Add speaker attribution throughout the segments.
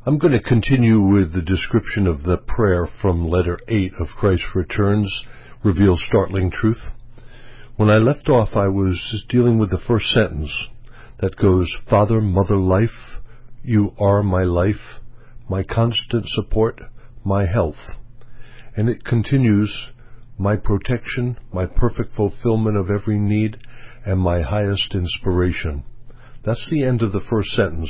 Speaker 1: I'm going to continue with the description of the prayer from letter 8 of Christ Returns, Reveals Startling Truth. When I left off, I was dealing with the first sentence that goes, Father, Mother, Life, you are my life, my constant support, my health. And it continues, my protection, my perfect fulfillment of every need, and my highest inspiration. That's the end of the first sentence.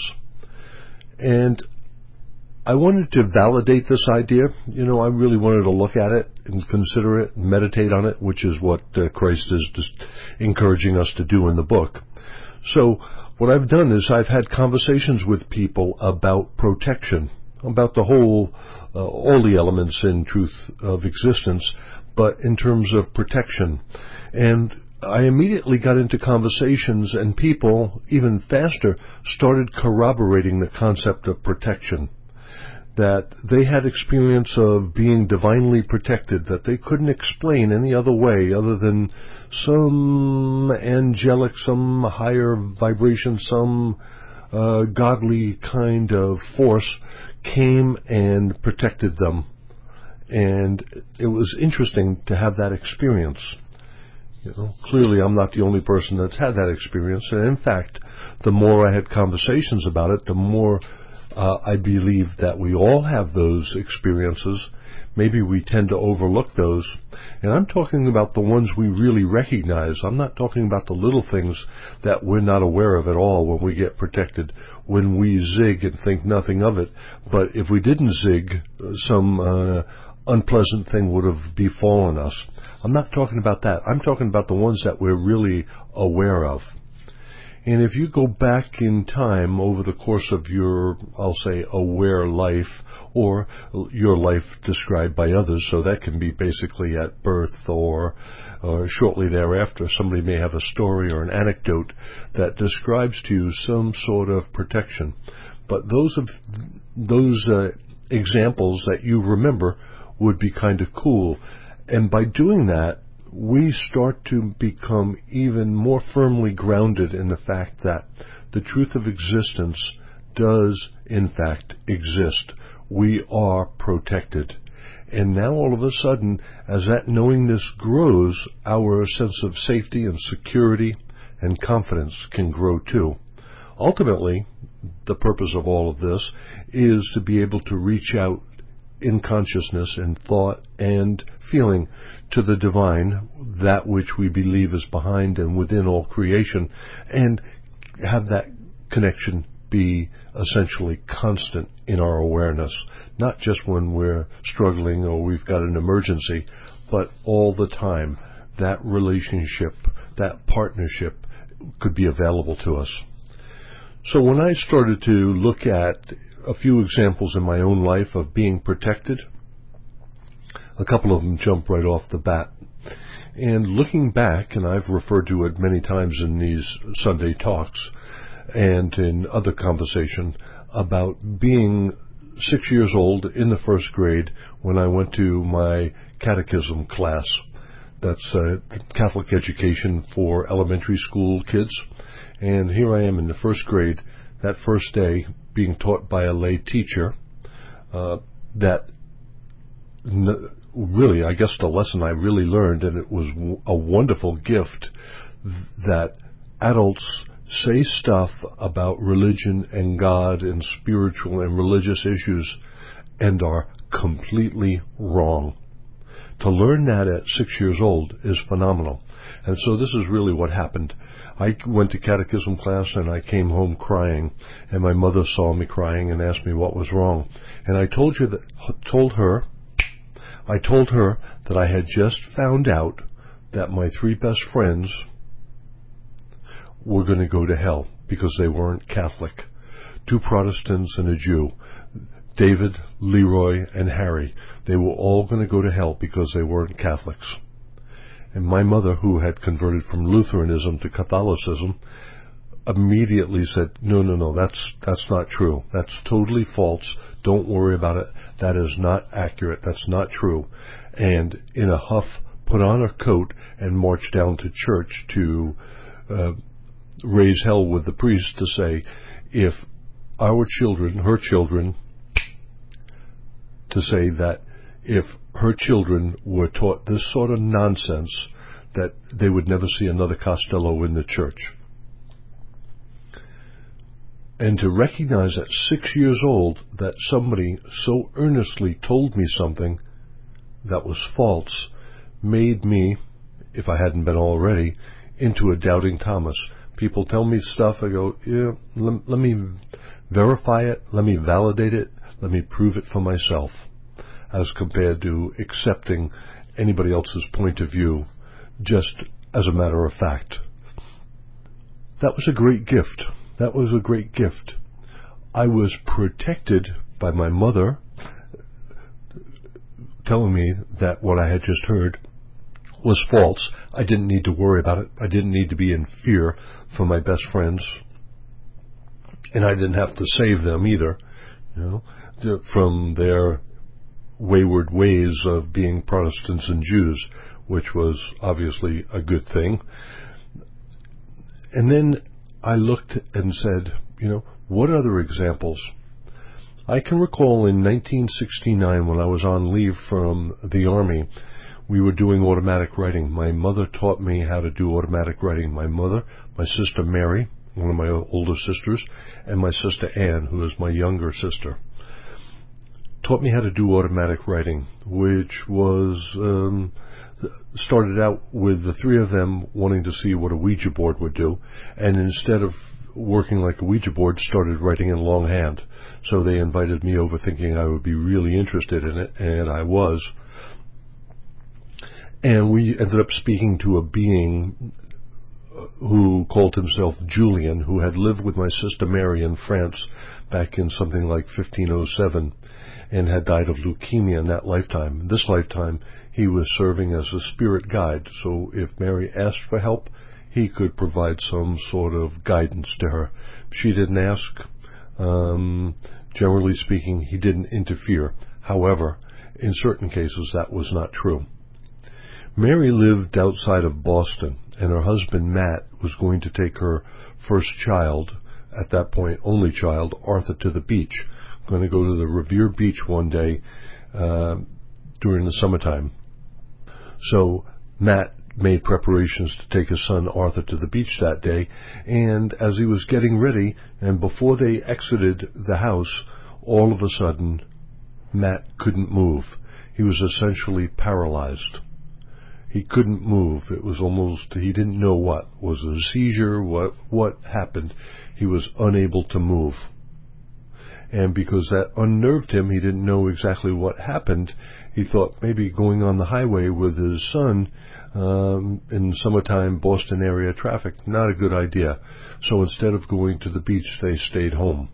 Speaker 1: And I wanted to validate this idea. I really wanted to look at it and consider it and meditate on it, which is what Christ is just encouraging us to do in the book. So what I've done is I've had conversations with people about protection, about the whole, all the elements in truth of existence, but in terms of protection. And I immediately got into conversations, and people, even faster, started corroborating the concept of protection. That they had experience of being divinely protected, that they couldn't explain any other way other than some angelic, some higher vibration, some godly kind of force came and protected them. And it was interesting to have that experience. Clearly I'm not the only person that's had that experience, and in fact, the more I had conversations about it, the more I believe that we all have those experiences. Maybe we tend to overlook those. And I'm talking about the ones we really recognize. I'm not talking about the little things that we're not aware of at all when we get protected, when we zig and think nothing of it. But if we didn't zig, some unpleasant thing would have befallen us. I'm not talking about that. I'm talking about the ones that we're really aware of. And if you go back in time over the course of your, I'll say, aware life, or your life described by others, so that can be basically at birth or shortly thereafter, somebody may have a story or an anecdote that describes to you some sort of protection. But those examples that you remember would be kind of cool. And by doing that, we start to become even more firmly grounded in the fact that the truth of existence does, in fact, exist. We are protected. And now all of a sudden, as that knowingness grows, our sense of safety and security and confidence can grow too. Ultimately, the purpose of all of this is to be able to reach out in consciousness and thought and feeling to the divine, that which we believe is behind and within all creation, and have that connection be essentially constant in our awareness, not just when we're struggling or we've got an emergency, but all the time. That relationship, that partnership could be available to us. So when I started to look at a few examples in my own life of being protected, a couple of them jump right off the bat. And looking back, and I've referred to it many times in these Sunday talks and in other conversation about being 6 years old in the first grade when I went to my catechism class. That's Catholic education for elementary school kids. And here I am in the first grade, that first day, being taught by a lay teacher, really, I guess the lesson I really learned, and it was a wonderful gift, that adults say stuff about religion and God and spiritual and religious issues and are completely wrong. To learn that at 6 years old is phenomenal. And so this is really what happened. I went to catechism class and I came home crying, and my mother saw me crying and asked me what was wrong. And I told her that I had just found out that my 3 best friends were going to go to hell because they weren't Catholic. 2 Protestants and a Jew. David, Leroy, and Harry. They were all going to go to hell because they weren't Catholics. And my mother, who had converted from Lutheranism to Catholicism, immediately said, no, that's not true. That's totally false. Don't worry about it. That is not accurate. That's not true. And in a huff, put on her coat and marched down to church to raise hell with the priest to say, if our children, her children, to say that if her children were taught this sort of nonsense, that they would never see another Costello in the church. And to recognize at 6 years old that somebody so earnestly told me something that was false made me, if I hadn't been already, into a doubting Thomas. People tell me stuff, I go, yeah, let me verify it, let me validate it, let me prove it for myself, as compared to accepting anybody else's point of view just as a matter of fact. That was a great gift. That was a great gift. I was protected by my mother telling me that what I had just heard was false. I didn't need to worry about it. I didn't need to be in fear for my best friends. And I didn't have to save them either, from their wayward ways of being Protestants and Jews, which was obviously a good thing. And then I looked and said, what other examples? I can recall in 1969 when I was on leave from the Army, we were doing automatic writing. My mother taught me how to do automatic writing. My mother, my sister Mary, one of my older sisters, and my sister Ann, who is my younger sister, taught me how to do automatic writing, which was started out with the three of them wanting to see what a Ouija board would do, and instead of working like a Ouija board, started writing in longhand. So they invited me over thinking I would be really interested in it, and I was. And we ended up speaking to a being who called himself Julian, who had lived with my sister Mary in France back in something like 1507, and had died of leukemia in that lifetime. This lifetime, he was serving as a spirit guide, so if Mary asked for help, he could provide some sort of guidance to her. If she didn't ask, generally speaking, he didn't interfere. However, in certain cases, that was not true. Mary lived outside of Boston, and her husband, Matt, was going to take her first child, at that point only child, Arthur, to the beach. Going to go to the Revere Beach one day during the summertime. So Matt made preparations to take his son Arthur to the beach that day, and as he was getting ready, and before they exited the house, all of a sudden, Matt couldn't move. He was essentially paralyzed. He couldn't move. It was almost, he didn't know what. Was it a seizure? What happened? He was unable to move. And because that unnerved him, he didn't know exactly what happened. He thought maybe going on the highway with his son in summertime Boston area traffic, not a good idea. So instead of going to the beach, they stayed home.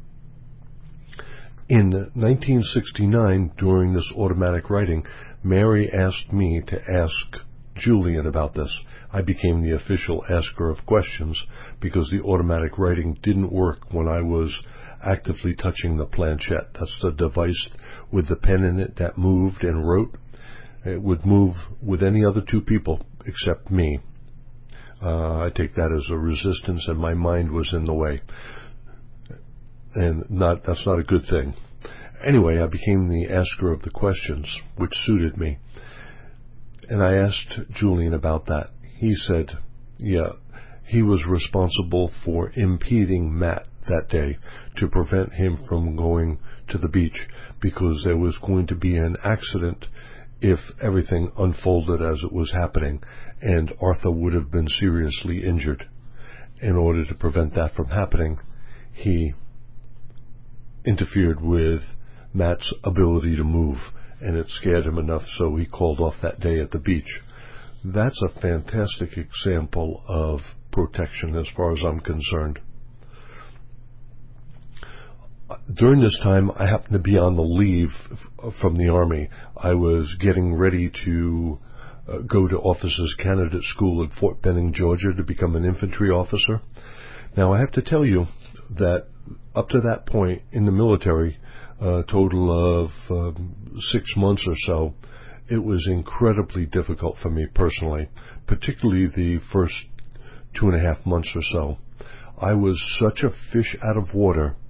Speaker 1: In 1969, during this automatic writing, Mary asked me to ask Julian about this. I became the official asker of questions because the automatic writing didn't work when I was actively touching the planchette. That's the device with the pen in it that moved and wrote. It would move with any other two people except me. I take that as a resistance, and my mind was in the way. And that's not a good thing. Anyway, I became the asker of the questions, which suited me. And I asked Julian about that. He said, yeah, he was responsible for impeding Matt that day to prevent him from going to the beach because there was going to be an accident if everything unfolded as it was happening, and Arthur would have been seriously injured. In order to prevent that from happening, he interfered with Matt's ability to move, and it scared him enough so he called off that day at the beach. That's a fantastic example of protection as far as I'm concerned. During this time, I happened to be on the leave from the Army. I was getting ready to go to Officers Candidate School at Fort Benning, Georgia, to become an infantry officer. Now, I have to tell you that up to that point in the military, a total of 6 months or so, it was incredibly difficult for me personally, particularly the first 2.5 months or so. I was such a fish out of water.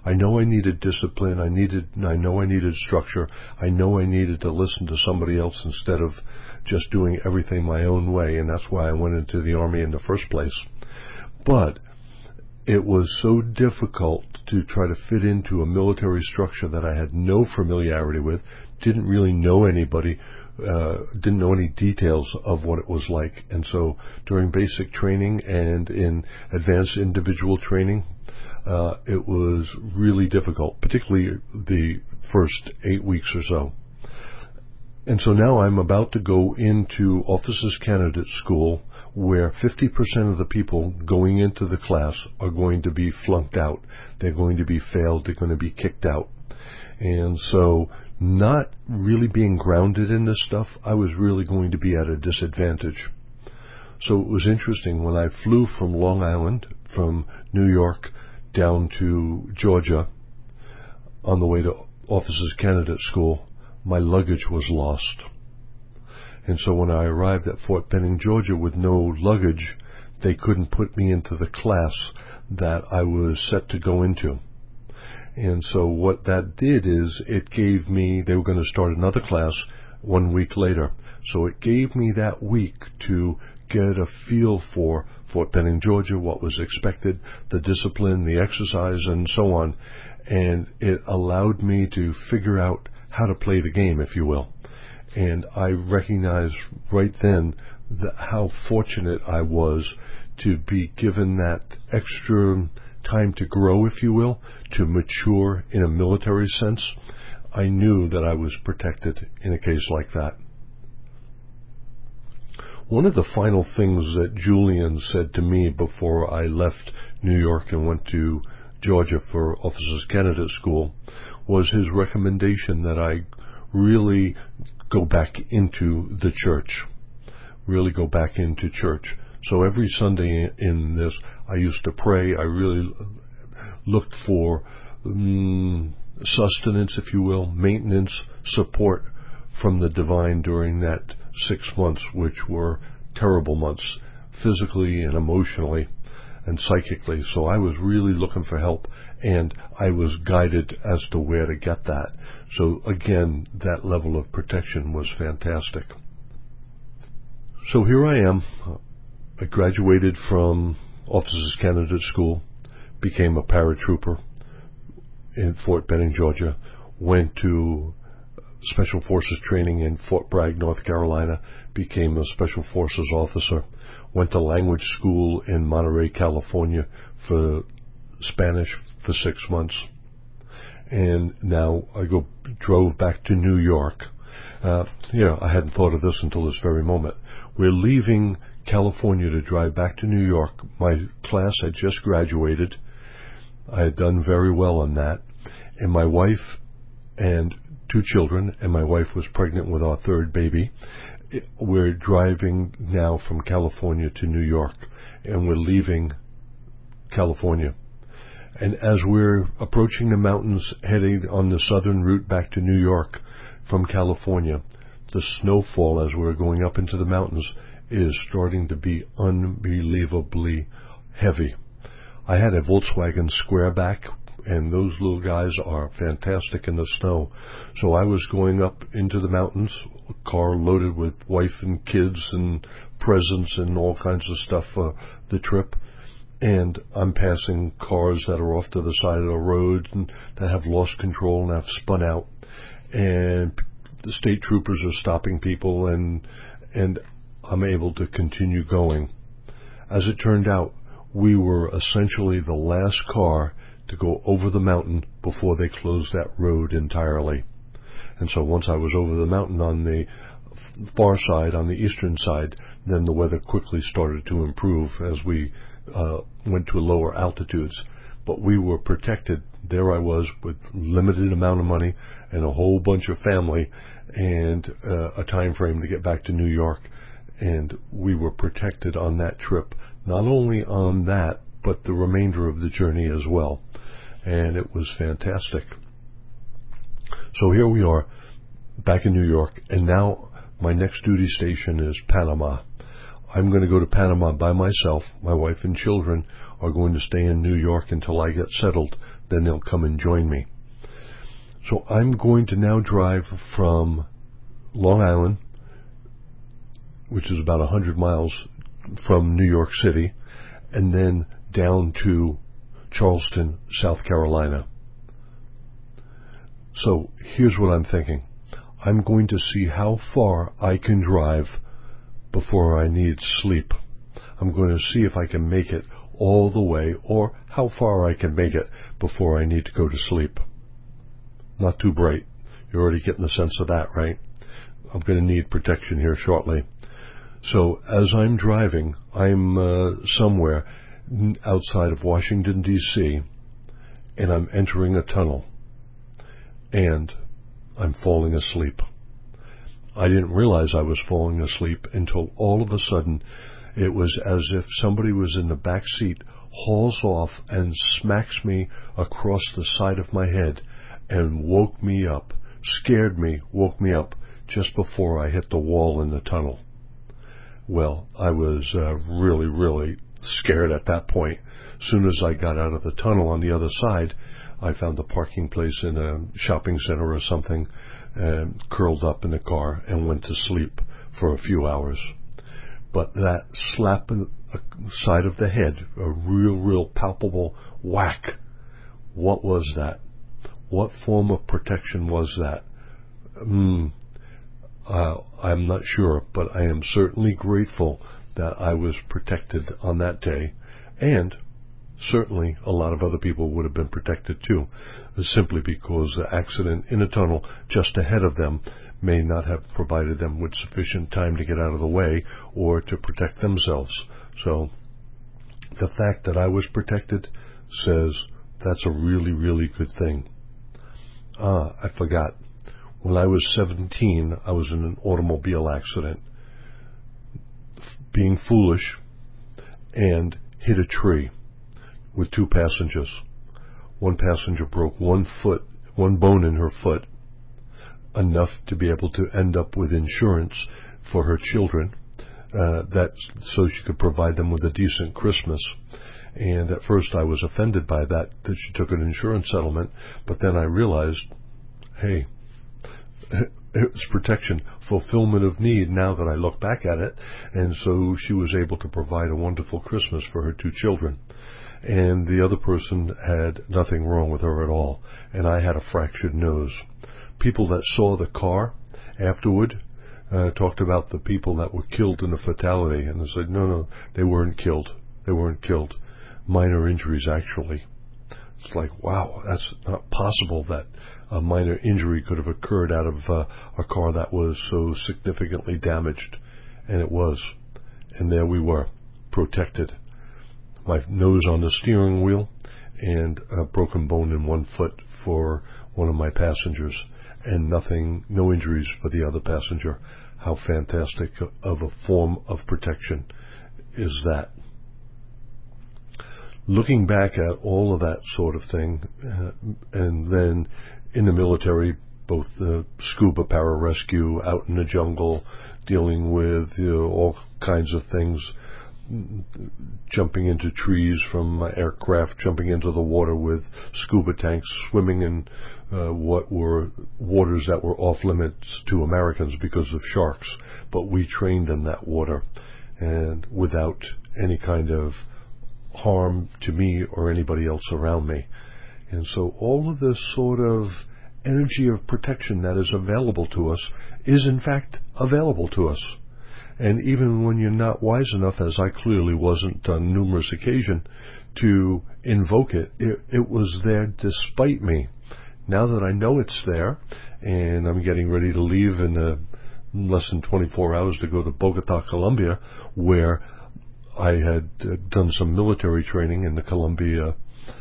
Speaker 1: I know I needed discipline. I know I needed structure. I know I needed to listen to somebody else instead of just doing everything my own way. And that's why I went into the Army in the first place. But it was so difficult to try to fit into a military structure that I had no familiarity with, didn't really know anybody, didn't know any details of what it was like. And so during basic training and in advanced individual training, it was really difficult, particularly the first 8 weeks or so. And so now I'm about to go into Officers Candidate School, where 50% of the people going into the class are going to be flunked out. They're going to be failed. They're going to be kicked out. And so not really being grounded in this stuff, I was really going to be at a disadvantage. So it was interesting when I flew from Long Island, from New York down to Georgia on the way to Officers Candidate School, my luggage was lost. And so when I arrived at Fort Benning, Georgia with no luggage, they couldn't put me into the class that I was set to go into. And so what that did is it gave me, they were going to start another class 1 week later. So it gave me that week to get a feel for Fort Benning, Georgia, what was expected, the discipline, the exercise, and so on. And it allowed me to figure out how to play the game, if you will. And I recognized right then how fortunate I was to be given that extra time to grow, if you will, to mature in a military sense. I knew that I was protected in a case like that. One of the final things that Julian said to me before I left New York and went to Georgia for Officers Candidate School was his recommendation that I really go back into the church. Really go back into church. So every Sunday in this, I used to pray. I really looked for sustenance, if you will, maintenance, support from the divine during that 6 months, which were terrible months, physically and emotionally and psychically. So I was really looking for help, and I was guided as to where to get that. So again, that level of protection was fantastic. So here I am. I graduated from Officers Candidate School, became a paratrooper in Fort Benning, Georgia, went to Special Forces training in Fort Bragg, North Carolina, became a Special Forces officer, went to language school in Monterey, California for Spanish for 6 months. And now I drove back to New York. I hadn't thought of this until this very moment. We're leaving California to drive back to New York. My class had just graduated. I had done very well on that. And my wife and 2 children, and my wife was pregnant with our 3rd baby. We're driving now from California to New York, and we're leaving California. And as we're approaching the mountains, heading on the southern route back to New York from California, the snowfall as we're going up into the mountains is starting to be unbelievably heavy. I had a Volkswagen Squareback, and those little guys are fantastic in the snow. So I was going up into the mountains, a car loaded with wife and kids and presents and all kinds of stuff for the trip. And I'm passing cars that are off to the side of the road and that have lost control and have spun out. And the state troopers are stopping people, and I'm able to continue going. As it turned out, we were essentially the last car to go over the mountain before they closed that road entirely. And so once I was over the mountain on the far side, on the eastern side, then the weather quickly started to improve as we went to lower altitudes. But we were protected. There I was with limited amount of money and a whole bunch of family and a time frame to get back to New York. And we were protected on that trip, not only on that, but the remainder of the journey as well. And it was fantastic. So here we are, back in New York, and now my next duty station is Panama. I'm going to go to Panama by myself. My wife and children are going to stay in New York until I get settled. Then they'll come and join me. So I'm going to now drive from Long Island, which is about 100 miles from New York City, and then down to Charleston, South Carolina. So here's what I'm thinking. I'm going to see how far I can drive before I need sleep. I'm going to see if I can make it all the way, or how far I can make it before I need to go to sleep. Not too bright. You're already getting a sense of that, right? I'm going to need protection here shortly. So as I'm driving, I'm somewhere outside of Washington, D.C., and I'm entering a tunnel, and I'm falling asleep. I didn't realize I was falling asleep until all of a sudden it was as if somebody was in the back seat, hauls off and smacks me across the side of my head and woke me up, scared me, woke me up just before I hit the wall in the tunnel. Well, I was really, really scared at that point. As soon as I got out of the tunnel on the other side, I found a parking place in a shopping center or something, and curled up in the car and went to sleep for a few hours. But that slap in the side of the head, a real palpable whack, what was that? What form of protection was that? I'm not sure, but I am certainly grateful that I was protected on that day, and certainly a lot of other people would have been protected too, simply because the accident in a tunnel just ahead of them may not have provided them with sufficient time to get out of the way or to protect themselves. So the fact that I was protected says that's a really, really good thing. I forgot. When I was 17, I was in an automobile accident, being foolish, and hit a tree with two passengers. One passenger broke one bone in her foot, enough to be able to end up with insurance for her children, so she could provide them with a decent Christmas. And at first I was offended by that she took an insurance settlement, but then I realized, hey, it's protection, fulfillment of need now that I look back at it. And so she was able to provide a wonderful Christmas for her two children. And the other person had nothing wrong with her at all, and I had a fractured nose. People that saw the car afterward talked about the people that were killed in the fatality, and they said, no, they weren't killed. They weren't killed. Minor injuries, actually. It's like, wow, that's not possible that a minor injury could have occurred out of a car that was so significantly damaged. And it was. And there we were, protected. My nose on the steering wheel and a broken bone in one foot for one of my passengers, and no injuries for the other passenger. How fantastic of a form of protection is that? Looking back at all of that sort of thing, and then in the military, both scuba pararescue, out in the jungle, dealing with all kinds of things, jumping into trees from aircraft, jumping into the water with scuba tanks, swimming in what were waters that were off limits to Americans because of sharks, but we trained in that water, and without any kind of harm to me or anybody else around me. And so all of this sort of energy of protection that is available to us is in fact available to us. And even when you're not wise enough, as I clearly wasn't on numerous occasions, to invoke it, it was there despite me. Now that I know it's there, and I'm getting ready to leave in less than 24 hours to go to Bogota, Colombia, where I had done some military training in the Colombia,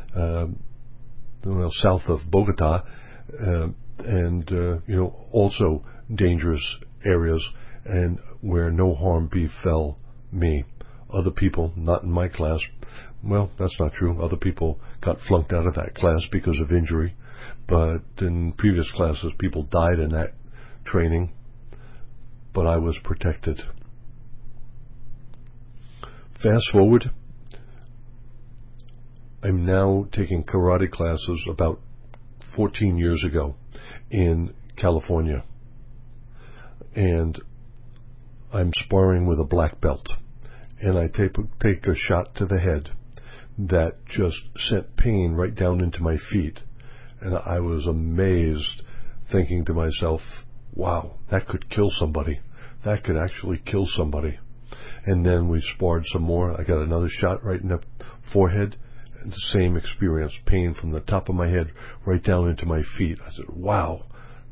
Speaker 1: south of Bogota, and also dangerous areas, and where no harm befell me. Other people, not in my class, well, that's not true. Other people got flunked out of that class because of injury, but in previous classes, people died in that training, but I was protected. Fast forward, I'm now taking karate classes about 14 years ago in California. And I'm sparring with a black belt. And I take a shot to the head that just sent pain right down into my feet. And I was amazed, thinking to myself, wow, that could kill somebody. That could actually kill somebody. And then we sparred some more. I got another shot right in the forehead. And the same experience, pain from the top of my head right down into my feet. I said, wow,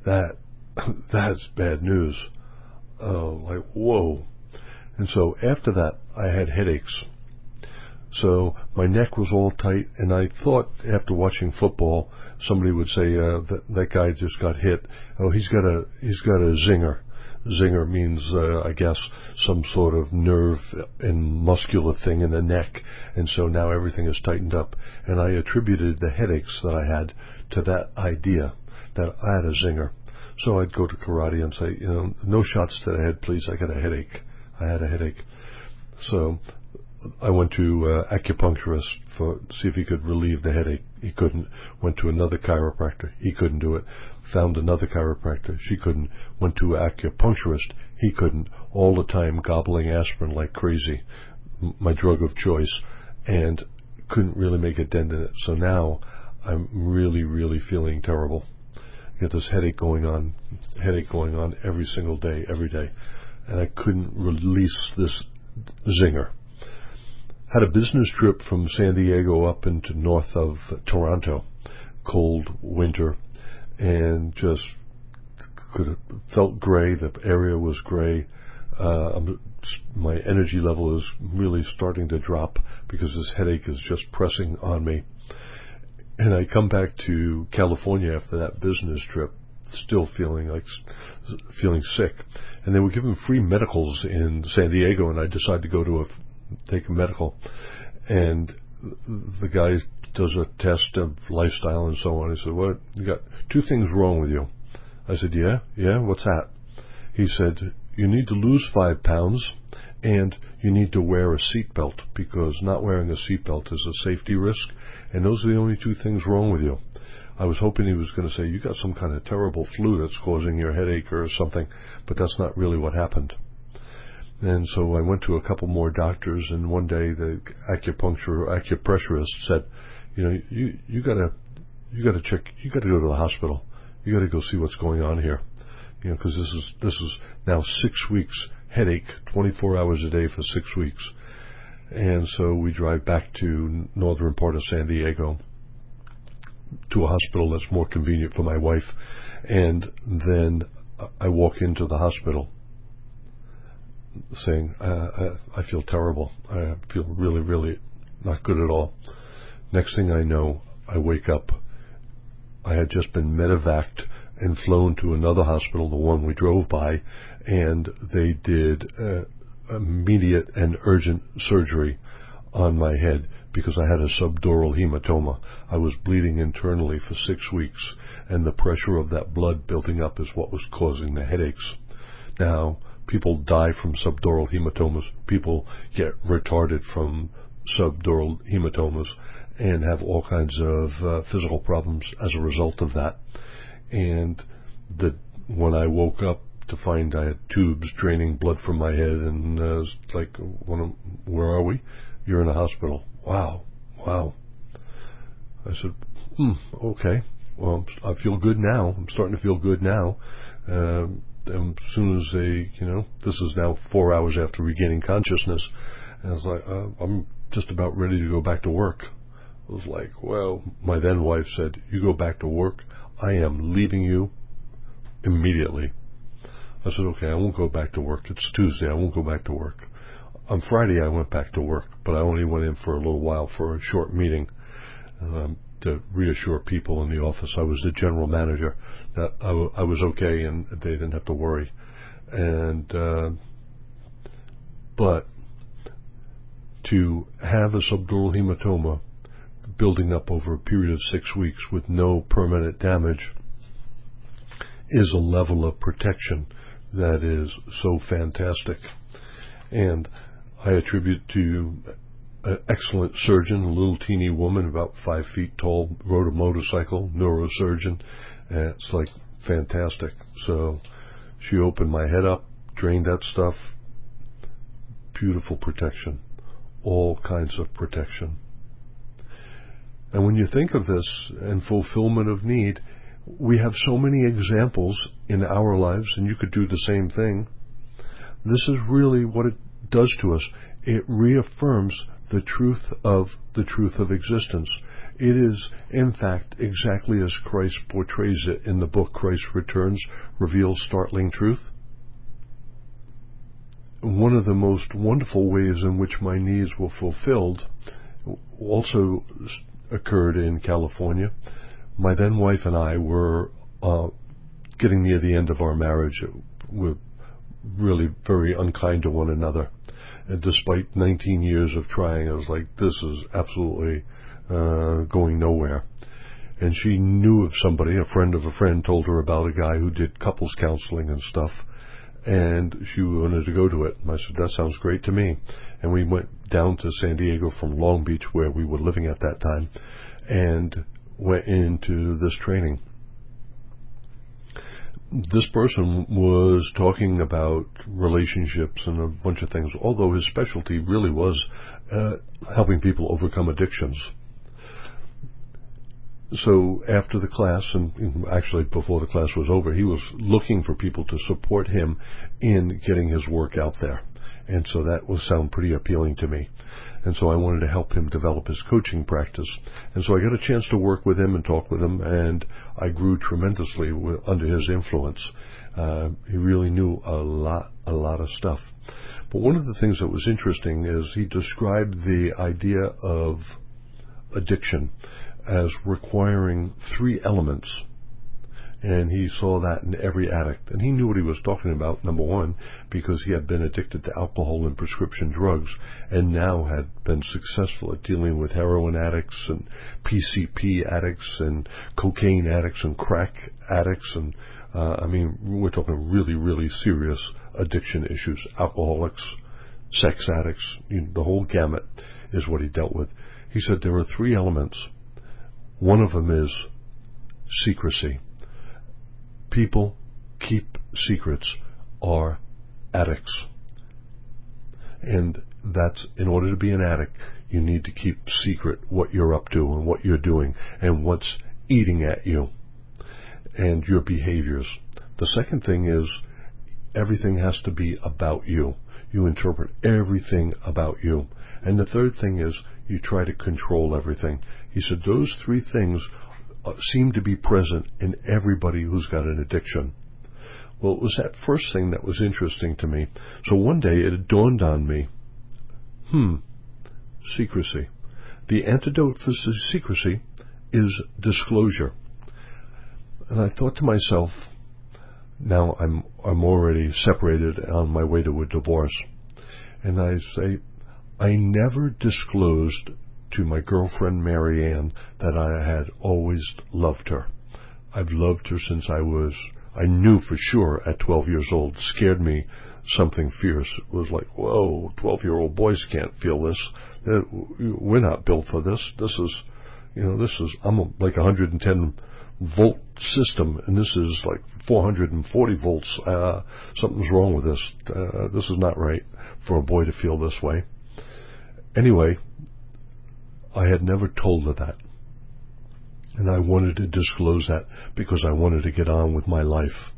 Speaker 1: that's bad news. Like, whoa. And so after that, I had headaches. So my neck was all tight, and I thought after watching football, somebody would say, that guy just got hit. Oh, he's got a zinger. Zinger means, I guess, some sort of nerve and muscular thing in the neck. And so now everything is tightened up. And I attributed the headaches that I had to that idea, that I had a zinger. So I'd go to karate and say, no shots to the head, please. I got a headache. I had a headache. So I went to acupuncturist to see if he could relieve the headache. He couldn't. Went to another chiropractor. He couldn't do it. Found another chiropractor. She couldn't. Went to acupuncturist. He couldn't. All the time gobbling aspirin like crazy, my drug of choice, and couldn't really make a dent in it. So now I'm really, really feeling terrible. I get this headache going on every single day, every day. And I couldn't release this zinger. Had a business trip from San Diego up into north of Toronto, cold winter, and just felt gray. The area was gray. My energy level is really starting to drop because this headache is just pressing on me. And I come back to California after that business trip, still feeling sick. And they were giving free medicals in San Diego, and I decided to go to take a medical. And the guy does a test of lifestyle and so on. He said, "What? You got 2 things wrong with you." I said, Yeah, what's that? He said, "You need to lose 5 pounds, and you need to wear a seatbelt, because not wearing a seatbelt is a safety risk, and those are the only 2 things wrong with you." I was hoping he was going to say, "You got some kind of terrible flu that's causing your headache or something," but that's not really what happened. And so I went to a couple more doctors, and one day the acupressurist said, you got to check, you got to go to the hospital. You got to go see what's going on here. Because this is now 6 weeks headache, 24 hours a day for 6 weeks. And so we drive back to northern part of San Diego to a hospital that's more convenient for my wife. And then I walk into the hospital saying, I feel terrible. I feel really, really not good at all. Next thing I know, I wake up. I had just been medevaced and flown to another hospital, the one we drove by, and they did immediate and urgent surgery on my head because I had a subdural hematoma. I was bleeding internally for 6 weeks, and the pressure of that blood building up is what was causing the headaches. Now, people die from subdural hematomas. People get retarded from subdural hematomas and have all kinds of physical problems as a result of that. And when I woke up to find I had tubes draining blood from my head, and was like, where are we? You're in a hospital. Wow. I said, okay. Well, I feel good now. I'm starting to feel good now. And as soon as this is now 4 hours after regaining consciousness, and I was like, I'm just about ready to go back to work. I was like, well, my then wife said, "You go back to work, I am leaving you immediately." I said, okay, I won't go back to work. It's Tuesday. I won't go back to work. On Friday, I went back to work, but I only went in for a little while for a short meeting to reassure people in the office. I was the general manager, that I was okay and they didn't have to worry. And but to have a subdural hematoma building up over a period of 6 weeks with no permanent damage is a level of protection that is so fantastic. And I attribute to an excellent surgeon, a little teeny woman, about 5 feet tall, rode a motorcycle, neurosurgeon. And it's like fantastic. So she opened my head up, drained that stuff. Beautiful protection. All kinds of protection. And when you think of this and fulfillment of need, we have so many examples in our lives, and you could do the same thing. This is really what it does to us. It reaffirms the truth of existence. It is, in fact, exactly as Christ portrays it in the book Christ Returns, reveals startling truth. One of the most wonderful ways in which my needs were fulfilled also occurred in California. My then wife and I were getting near the end of our marriage. We're really very unkind to one another. And despite 19 years of trying, I was like, this is absolutely going nowhere. And she knew of somebody, a friend of a friend told her about a guy who did couples counseling and stuff. And she wanted to go to it. And I said, that sounds great to me. And we went down to San Diego from Long Beach, where we were living at that time, and went into this training. This person was talking about relationships and a bunch of things, although his specialty really was helping people overcome addictions. So after the class, and actually before the class was over, he was looking for people to support him in getting his work out there. And so that would sound pretty appealing to me. And so I wanted to help him develop his coaching practice. And so I got a chance to work with him and talk with him, and I grew tremendously under his influence. He really knew a lot of stuff. But one of the things that was interesting is he described the idea of addiction as requiring 3 elements. And he saw that in every addict. And he knew what he was talking about, number one, because he had been addicted to alcohol and prescription drugs, and now had been successful at dealing with heroin addicts and PCP addicts and cocaine addicts and crack addicts. And we're talking really, really serious addiction issues. Alcoholics, sex addicts, the whole gamut is what he dealt with. He said there are 3 elements. One of them is secrecy. People keep secrets are addicts. And that's, in order to be an addict, you need to keep secret what you're up to and what you're doing and what's eating at you and your behaviors. The second thing is everything has to be about you. You interpret everything about you. And the third thing is you try to control everything. He said those 3 things seem to be present in everybody who's got an addiction. Well, it was that first thing that was interesting to me. So one day it dawned on me, secrecy. The antidote for secrecy is disclosure. And I thought to myself, now I'm already separated on my way to a divorce. And I say, I never disclosed to my girlfriend Marianne that I had always loved her. I've loved her since I knew for sure at 12 years old. It scared me something fierce. It was like, whoa, 12-year-old boys can't feel this. We're not built for this. I'm like 110 volt system, and this is like 440 volts. Something's wrong with this. This is not right for a boy to feel this way. Anyway, I had never told her that. And I wanted to disclose that because I wanted to get on with my life.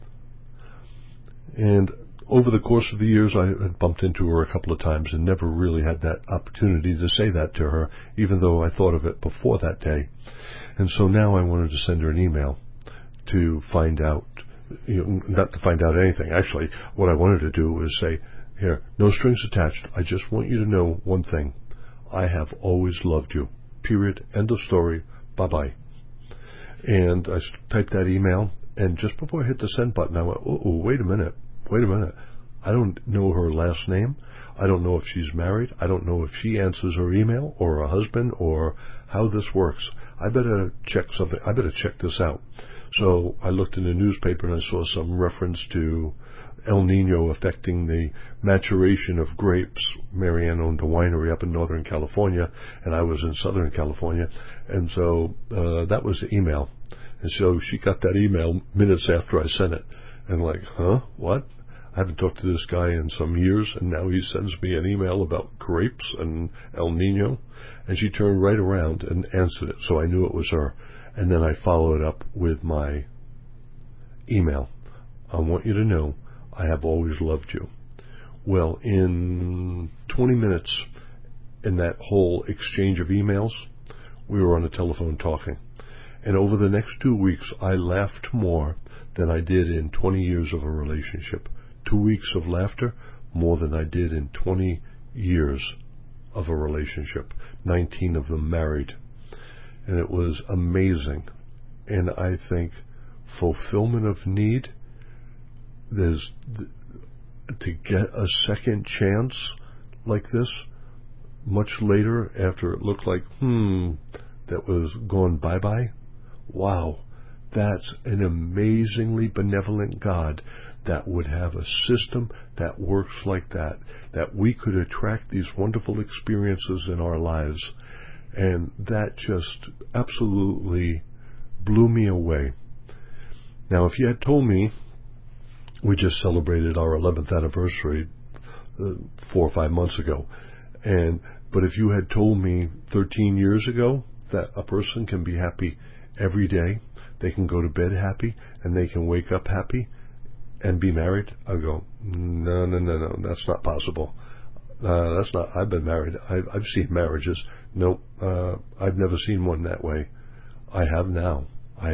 Speaker 1: And over the course of the years, I had bumped into her a couple of times and never really had that opportunity to say that to her, even though I thought of it before that day. And so now I wanted to send her an email to find out, not to find out anything. Actually, what I wanted to do was say, here, no strings attached. I just want you to know one thing. I have always loved you. Period. End of story. Bye-bye. And I typed that email, and just before I hit the send button, I went, wait a minute. I don't know her last name. I don't know if she's married. I don't know if she answers her email or her husband or how this works. I better check something. I better check this out. So I looked in the newspaper and I saw some reference to El Nino affecting the maturation of grapes. Marianne owned a winery up in Northern California, and I was in Southern California. And so that was the email. And so she got that email minutes after I sent it. And like, huh? What? I haven't talked to this guy in some years, and now he sends me an email about grapes and El Nino. And she turned right around and answered it, so I knew it was her. And then I followed up with my email. I want you to know I have always loved you. Well, in 20 minutes in that whole exchange of emails, we were on the telephone talking. And over the next 2 weeks, I laughed more than I did in 20 years of a relationship. 2 weeks of laughter, more than I did in 20 years of a relationship. 19 of them married. And it was amazing. And I think fulfillment of need, there's to get a second chance like this much later after it looked like that was gone bye-bye. Wow, that's an amazingly benevolent God that would have a system that works like that we could attract these wonderful experiences in our lives. And that just absolutely blew me away. Now, if you had told me, we just celebrated our 11th anniversary 4 or 5 months ago, but if you had told me 13 years ago that a person can be happy every day, they can go to bed happy, and they can wake up happy and be married, I go, no, that's not possible. That's not. I've been married. I've seen marriages. Nope. I've never seen one that way. I have now.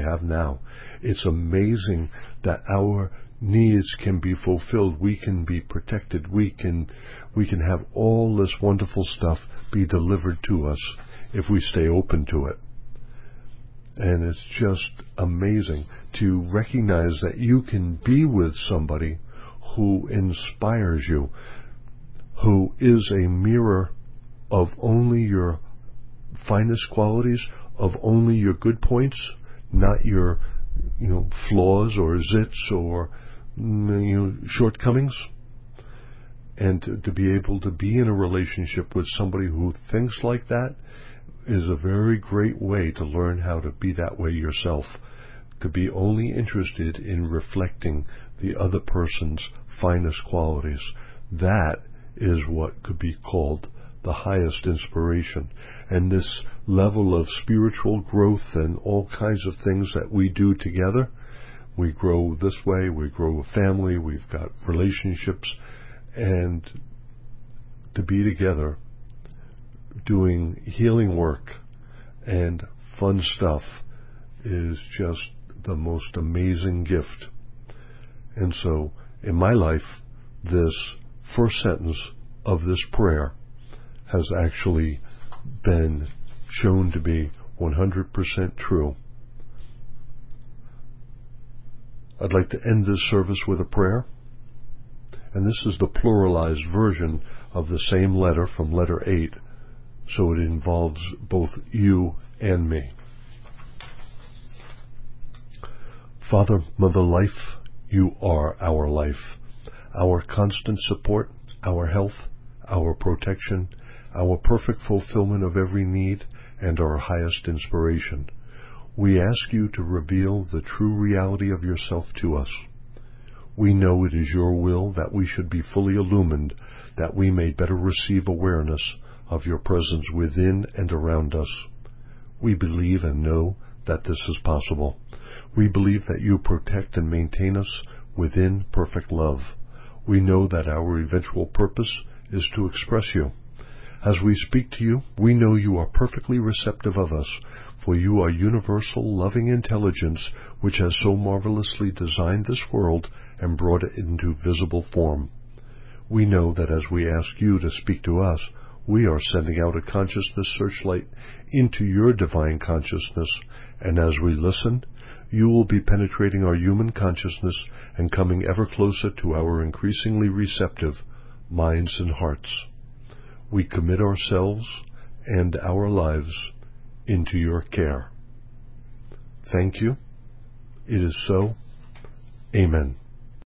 Speaker 1: It's amazing that our needs can be fulfilled. We can be protected. We can have all this wonderful stuff be delivered to us if we stay open to it. And it's just amazing to recognize that you can be with somebody who inspires you, who is a mirror of only your finest qualities, of only your good points, not your flaws or zits or shortcomings. And to be able to be in a relationship with somebody who thinks like that is a very great way to learn how to be that way yourself, to be only interested in reflecting the other person's finest qualities. That is what could be called the highest inspiration. And this level of spiritual growth and all kinds of things that we do together, we grow this way, we grow a family, we've got relationships, and to be together doing healing work and fun stuff is just the most amazing gift. And so in my life, this first sentence of this prayer has actually been shown to be 100% true. I'd like to end this service with a prayer. And this is the pluralized version of the same letter from letter 8, so it involves both you and me. Father, Mother Life, you are our life, our constant support, our health, our protection, our perfect fulfillment of every need, and our highest inspiration. We ask you to reveal the true reality of yourself to us. We know it is your will that we should be fully illumined, that we may better receive awareness of your presence within and around us. We believe and know that this is possible. We believe that you protect and maintain us within perfect love. We know that our eventual purpose is to express you. As we speak to you, we know you are perfectly receptive of us, for you are universal, loving intelligence which has so marvelously designed this world and brought it into visible form. We know that as we ask you to speak to us, we are sending out a consciousness searchlight into your divine consciousness, and as we listen, you will be penetrating our human consciousness and coming ever closer to our increasingly receptive minds and hearts. We commit ourselves and our lives into your care. Thank you, It is so. Amen.